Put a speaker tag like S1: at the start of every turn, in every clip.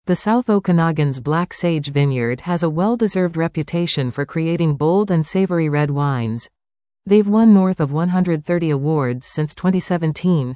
S1: The South Okanagan's Black Sage Vineyard has a well-deserved reputation for creating bold and savory red wines. They've won north of 130 awards since 2017.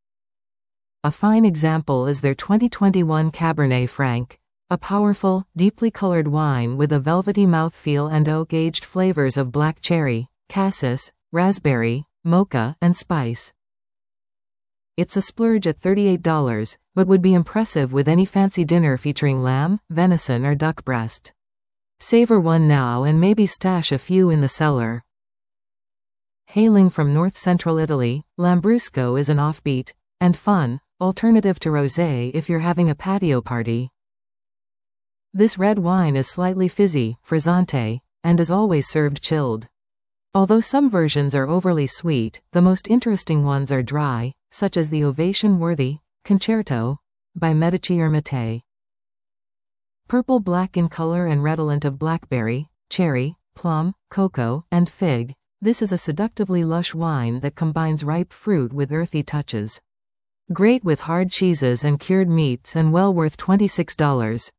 S1: A fine example is their 2021 Cabernet Franc, a powerful, deeply colored wine with a velvety mouthfeel and oak-aged flavors of black cherry, cassis, raspberry, mocha, and spice. It's a splurge at $38, but would be impressive with any fancy dinner featuring lamb, venison or duck breast. Savor one now and maybe stash a few in the cellar. Hailing from north-central Italy, Lambrusco is an offbeat and fun alternative to rosé if you're having a patio party. This red wine is slightly fizzy, frizzante, and is always served chilled. Although some versions are overly sweet, the most interesting ones are dry, such as the ovation-worthy Concerto by Medici Ermite. Purple-black in color and redolent of blackberry, cherry, plum, cocoa, and fig, this is a seductively lush wine that combines ripe fruit with earthy touches. Great with hard cheeses and cured meats and well worth $26.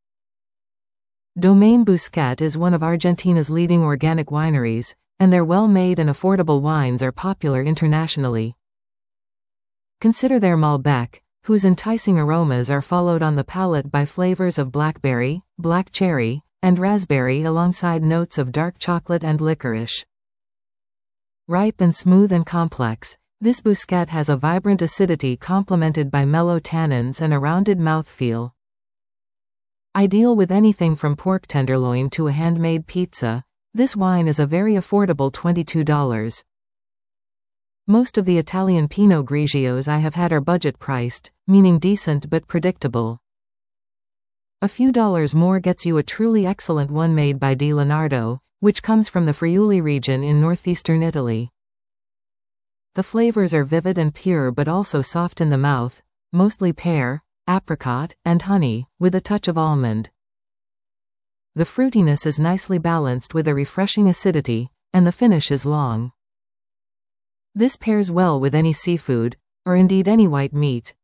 S1: Domaine Bousquet is one of Argentina's leading organic wineries, and their well-made and affordable wines are popular internationally. Consider their Malbec, whose enticing aromas are followed on the palate by flavors of blackberry, black cherry, and raspberry alongside notes of dark chocolate and licorice. Ripe and smooth and complex, this Bousquet has a vibrant acidity complemented by mellow tannins and a rounded mouthfeel. Ideal with anything from pork tenderloin to a handmade pizza, this wine is a very affordable $22. Most of the Italian Pinot Grigios I have had are budget-priced, meaning decent but predictable. A few dollars more gets you a truly excellent one made by Di Leonardo, which comes from the Friuli region in northeastern Italy. The flavors are vivid and pure but also soft in the mouth, mostly pear, apricot, and honey, with a touch of almond. The fruitiness is nicely balanced with a refreshing acidity, and the finish is long. This pairs well with any seafood, or indeed any white meat.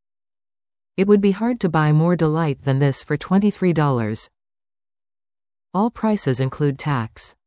S1: It would be hard to buy more delight than this for $23. All prices include tax.